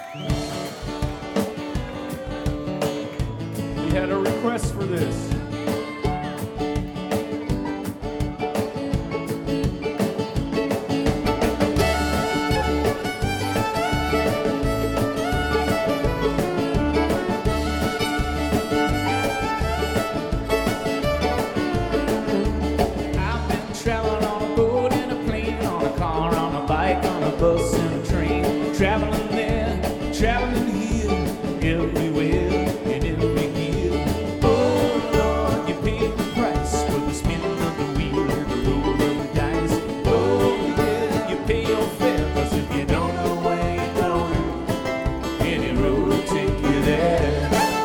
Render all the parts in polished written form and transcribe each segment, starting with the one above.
We had a request for this. Traveling on a boat, in a plane, on a car, on a bike, on a bus and a train. Traveling there, traveling here, everywhere and every year. Oh Lord, you pay the price for the spinning of the wheel and the roll of the dice. Oh yeah, you pay your fare, 'cause if you don't know where you're going, any road will take you there.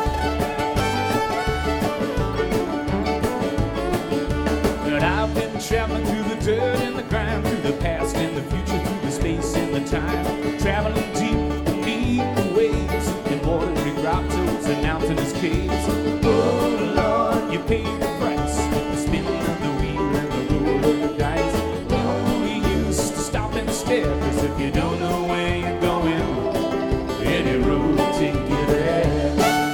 But I've been traveling through the dirt and the grime, through the past and the future, through the space and the time. Traveling deep beneath the waves, in watery grottos and mountainous caves. Oh Lord, you pay the price with the spinning of the wheel and the roll of the dice. Oh, we used to stop and stare, 'cause if you don't know where you're going, any road will take you there.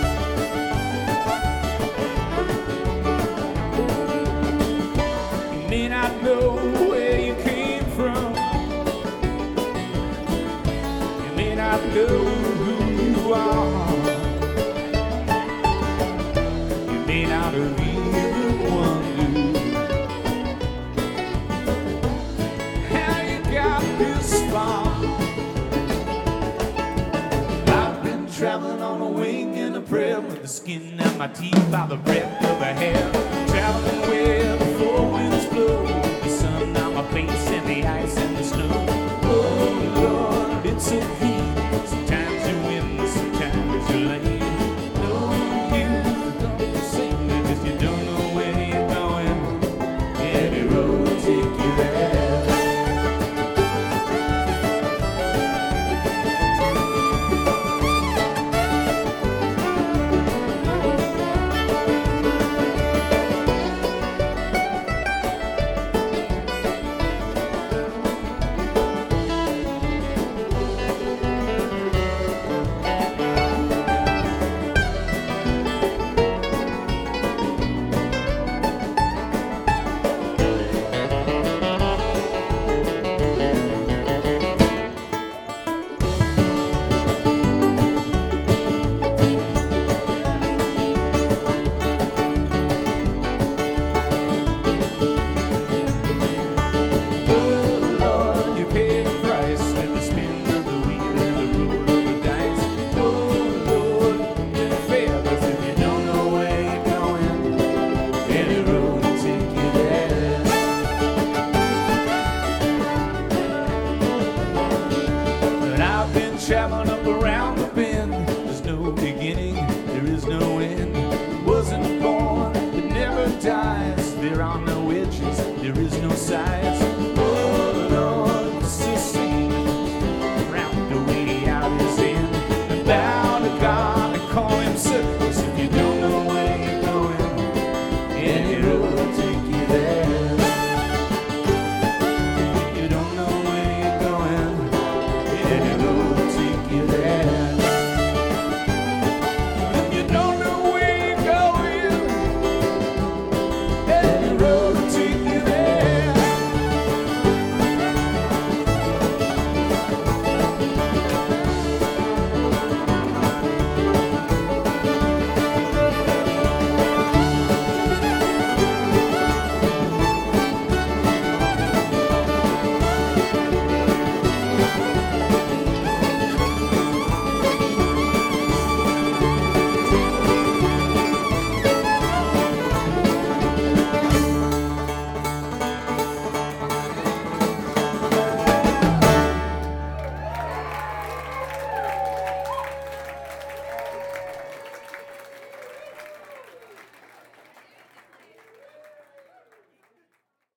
You may not know where you came from, you may not know who you are, you may not have even wondered how you got this far. I've been traveling on a wing and a prayer, with the skin out my teeth by the breath of a hair. Traveling where the four winds blow, the sun on my face and the ice and the snow. Oh Lord, it's so heat. Sometimes you win, sometimes you lane. No use don't sing, because you don't know where you're going. Every road will take you there. Traveling up the